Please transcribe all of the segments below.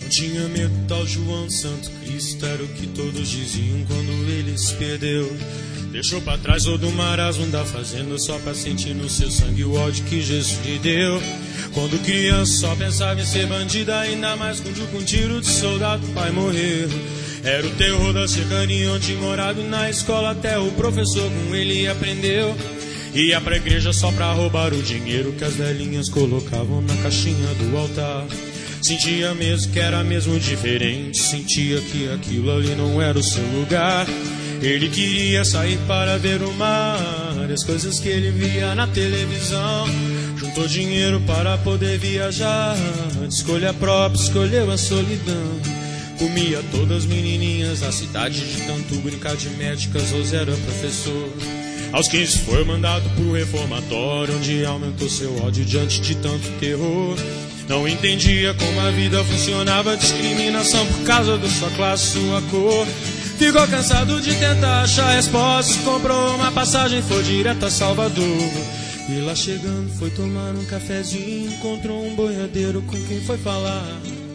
tinha medo, tal João Santo Cristo era o que todos diziam quando ele se perdeu. Deixou pra trás todo o marasmo da fazenda só pra sentir no seu sangue o ódio que Jesus lhe deu. Quando criança só pensava em ser bandida, ainda mais quando com um tiro de soldado o pai morreu. Era o terror da cercania onde morava, e na escola até o professor com ele aprendeu. Ia pra igreja só pra roubar o dinheiro que as velhinhas colocavam na caixinha do altar. Sentia mesmo que era mesmo diferente, sentia que aquilo ali não era o seu lugar. Ele queria sair para ver o mar, as coisas que ele via na televisão. Juntou dinheiro para poder viajar, de escolha própria escolheu a solidão. Comia todas as menininhas da cidade, de tanto brincar de médicas, José era professor. Aos 15 foi mandado pro reformatório, onde aumentou seu ódio diante de tanto terror. Não entendia como a vida funcionava, discriminação por causa da sua classe, sua cor. Ficou cansado de tentar achar respostas, comprou uma passagem, foi direto a Salvador. E lá chegando foi tomar um cafezinho, encontrou um boiadeiro com quem foi falar.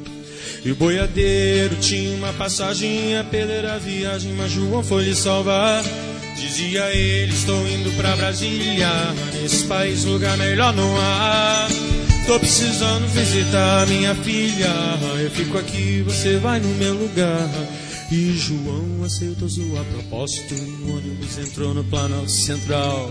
E o boiadeiro tinha uma passagem a perder a viagem, mas João foi lhe salvar. Dizia ele, estou indo pra Brasília, nesse país lugar melhor não há. Tô precisando visitar minha filha, eu fico aqui, você vai no meu lugar. E João aceitou sua proposta, o ônibus entrou no Planalto Central.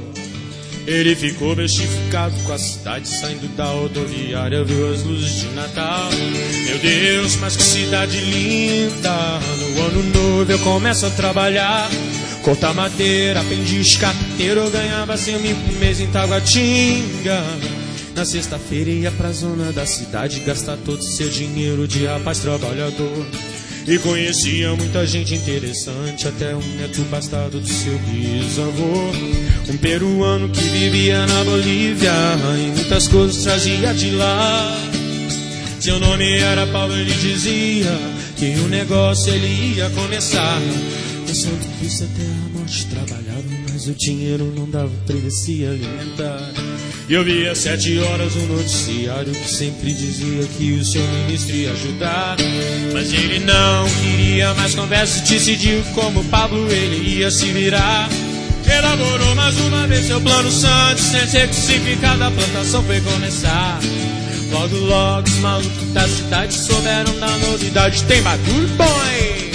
Ele ficou bestificado com a cidade, saindo da rodoviária, viu as luzes de Natal. Meu Deus, mas que cidade linda, no ano novo eu começo a trabalhar. Cortar madeira, aprendiz carpinteiro, eu ganhava 100 mil por mês em Taguatinga. Na sexta-feira ia pra zona da cidade, gastar todo o seu dinheiro de rapaz trabalhador. E conhecia muita gente interessante, até um neto bastardo do seu bisavô. Um peruano que vivia na Bolívia e muitas coisas trazia de lá. Seu nome era Paulo, ele dizia que o negócio ele ia começar. Pensando que isso até a morte trabalhava, mas o dinheiro não dava pra ele se alimentar. E eu via às 7 horas um noticiário que sempre dizia que o seu ministro ia ajudar. Mas ele não queria mais conversa, decidiu como Pablo ele ia se virar. Elaborou mais uma vez seu plano santo, sem ser crucificado a plantação foi começar. Logo logo os malucos da cidade souberam da novidade, tem Maduro Boy.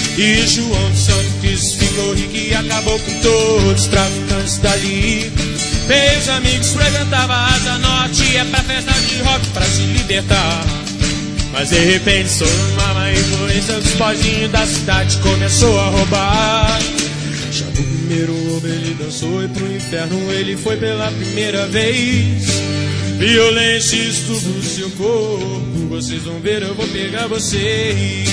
E João de Santo Cristo ficou rico e acabou com todos os traficantes dali. Meus amigos frequentavam a Asa Norte, ia pra festa de rock pra se libertar. Mas de repente, sob uma má influência dos pozinhos da cidade, começou a roubar. Já no primeiro homem ele dançou e pro inferno ele foi pela primeira vez. Violência e estupro do seu corpo, vocês vão ver, eu vou pegar vocês.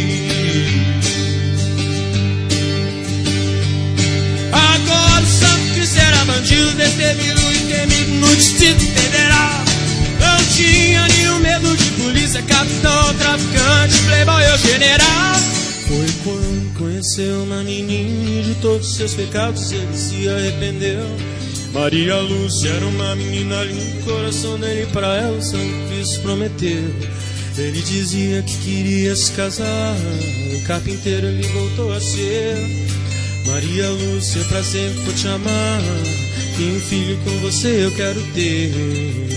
Agora o Santo Cristo era bandido, destemido e temido no Distrito Federal. Não tinha nenhum medo de polícia, capitão, traficante, playboy ou general. Foi quando conheceu uma menininha e de todos os seus pecados ele se arrependeu. Maria Lúcia era uma menina linda, o coração dele pra ela o Santo Cristo prometeu. Ele dizia que queria se casar, o carpinteiro ele voltou a ser. Maria Lúcia, pra sempre vou te amar, e um filho com você eu quero ter.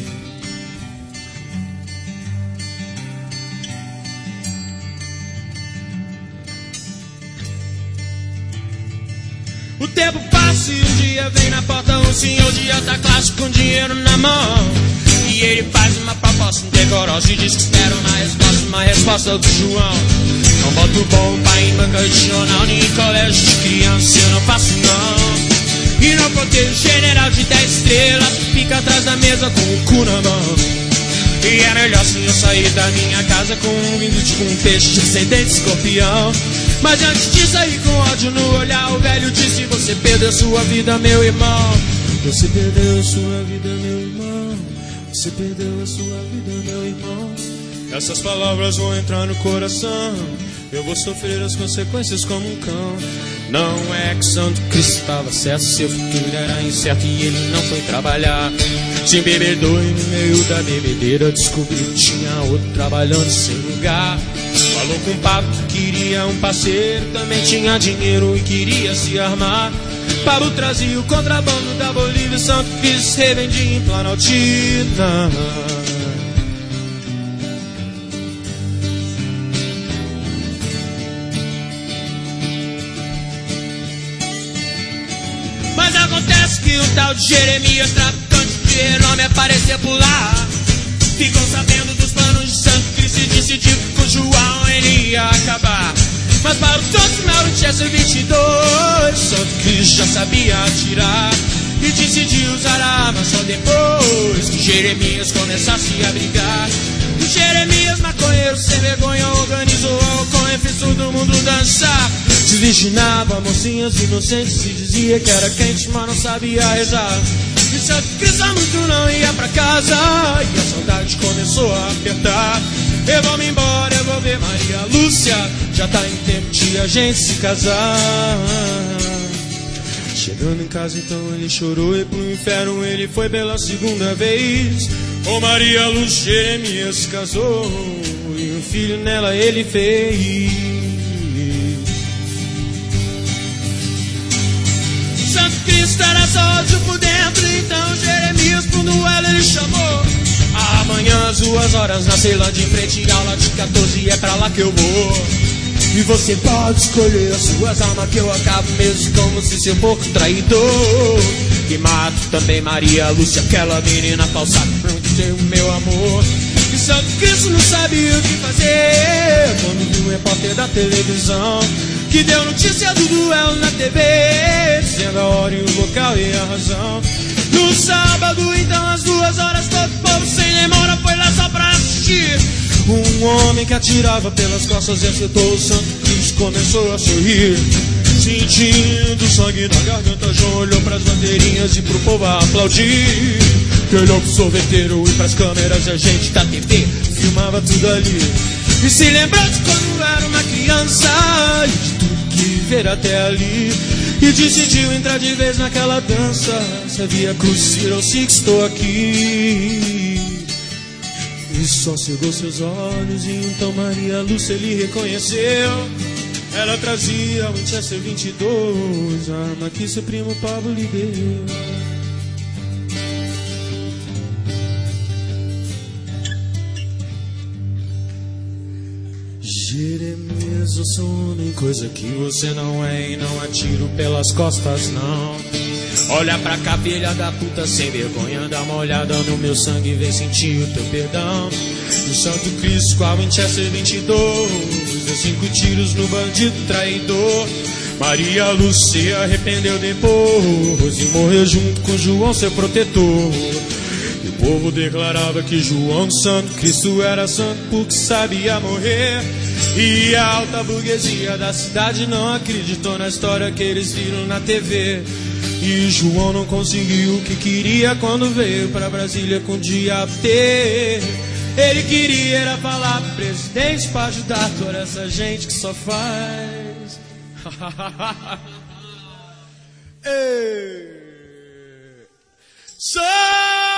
O tempo passa e um dia vem na porta um senhor de alta classe com dinheiro na mão. E ele faz uma proposta indecorosa e diz que espera uma resposta do João. Não boto bomba em banca de jornal, nem em colégio de criança, eu não faço não. E não contei o general de 10 estrelas que fica atrás da mesa com o cu na mão. E é melhor se eu sair da minha casa com um vindo de um peixe sem dente escorpião. Mas antes de sair com ódio no olhar, o velho disse: você perdeu sua vida, meu irmão. Você perdeu sua vida, meu irmão. Você perdeu a sua vida, meu irmão. Essas palavras vão entrar no coração, eu vou sofrer as consequências como um cão. Não é que Santo Cristo estava certo, seu futuro era incerto e ele não foi trabalhar. Se embebedou e no meio da bebedeira descobriu que tinha outro trabalhando sem lugar. Falou com o Pablo que queria um parceiro, também tinha dinheiro e queria se armar. Pablo trazia o contrabando da Bolívia, Santo Cristo revendia em Planaltina. Mas acontece que o tal de Jeremias, traficante de renome, apareceu por lá. Ficou sabendo dos planos de Santo Cristo e decidiu que com João ele ia acabar. Mas para o Toxmel tinha ser 22, Santo Cristo já sabia atirar e decidiu usar a arma só depois que Jeremias começasse a brigar. E Jeremias, maconheiro sem vergonha, organizou a alconha, fez todo mundo dançar. Desvirginava mocinhas inocentes, se dizia que era quente, mas não sabia rezar. E Santo Cristo há muito não ia pra casa, e a saudade começou a apertar. Eu vou me embora, eu vou ver Maria Lúcia, já tá em tempo de a gente se casar. Chegando em casa então ele chorou e pro inferno ele foi pela segunda vez. Com Maria Lúcia Jeremias se casou e um filho nela ele fez. Santo Cristo era só ódio por dentro, então Jeremias pro duelo ele chamou. Amanhã às 2 horas na Ceilândia, em frente à aula de 14, é pra lá que eu vou. E você pode escolher as suas armas, que eu acabo mesmo como se seu pouco traidor. E mato também Maria Lúcia, aquela menina falsa que ser o meu amor. E Santo Cristo não sabia o que fazer quando viu o repórter da televisão que deu notícia do duelo na TV, dizendo a hora e o local e a razão. No sábado, então, às 2 horas, todo o povo sem demora foi lá só pra assistir. Um homem que atirava pelas costas e acertou o Santo Cristo, começou a sorrir. Sentindo sangue na garganta, João olhou pras bandeirinhas e pro povo a aplaudir. Que olhou pro sorveteiro e pras câmeras e a gente da TV filmava tudo ali. E se lembrou de quando era uma criança e de tudo que viver até ali. E decidiu entrar de vez naquela dança. Sabia cruzir ao se estou aqui. E só cegou seus olhos e então Maria Lúcia ele reconheceu. Ela trazia um Winchester 22, a arma que seu primo Pablo lhe deu. Jeremias, eu sou homem, coisa que você não é, e não atiro pelas costas, não. Olha pra cá, filha da puta, sem vergonha, dá uma olhada no meu sangue e vem sentir o teu perdão. E o Santo Cristo com a Winchester 22 deu 5 tiros no bandido traidor. Maria Lúcia se arrependeu depois e morreu junto com João, seu protetor. E o povo declarava que João Santo Cristo era santo porque sabia morrer. E a alta burguesia da cidade não acreditou na história que eles viram na TV. E João não conseguiu o que queria quando veio pra Brasília com o diabo ter. Ele queria era falar pro presidente pra ajudar toda essa gente que só faz. Ei. Só